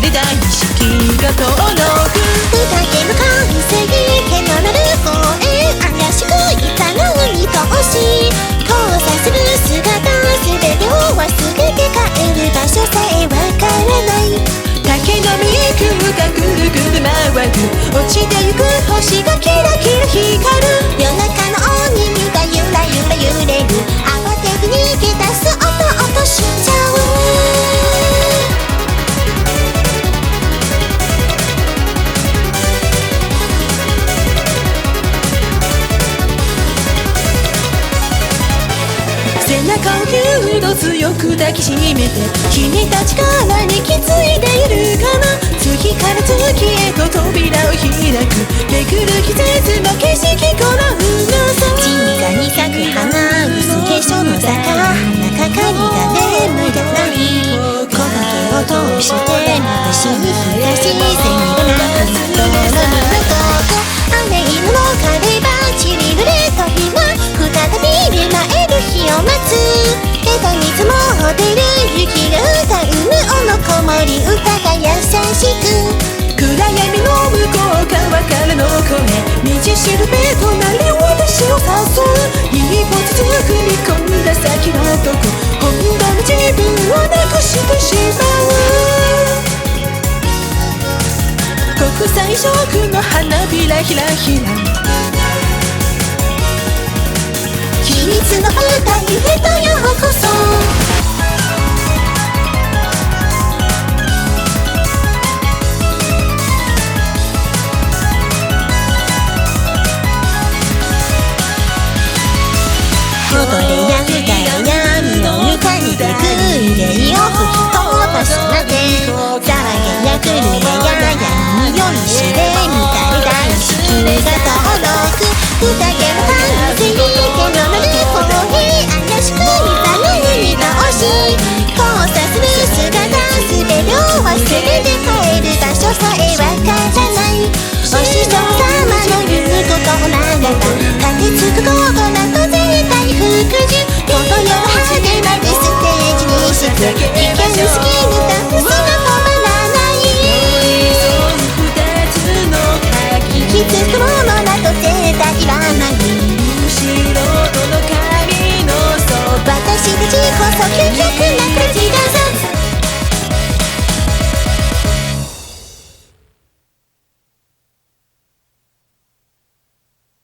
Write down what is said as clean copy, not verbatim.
り大意識が登録宴の完成毛の鳴る公園怪しくいたのに通し交差する姿全てを忘れて帰る場所さえわからない竹の幹がぐるぐる回る落ちてゆく星がキラキラ光る夜中の鬼がゆらゆら揺れる慌てて逃げ出す音しちゃう背中をぎゅっと強く抱きしめて君たちからに気づいているかな次から次へと扉を開くめくる季節の景色この静かに咲く花薄化粧の坂花かかりが眠れない木陰を通して眩しい日差し線がなく窓の海の雨色の枯れ葉散りぬれた日は再び芽生える日を待つ枝に積もってる雪が歌う無音の子守歌が優しく暗闇の向こう側からの声道しるべとなり私を誘う一歩ずつ踏み込んだ先のとこ本当の自分をなくしてしまう国際色の花びらひらひら秘密の舞台へとようこそ踊れや歌え闇の床にてく憂いを吹き飛ばすなんて騒げや震えや闇に酔いしれ乱れ大意識が登録宴の完成毛の鳴る公園怪しくいたのに通し交差する姿全てを忘れて帰る場所さえわからないお師匠様の言うことならば駆けつくことなど絶対服従この世の果てまでステージにして危険すぎるダンスが止まらない気づくものなど絶対いらない後ろの髪のそば私たちこそ究極な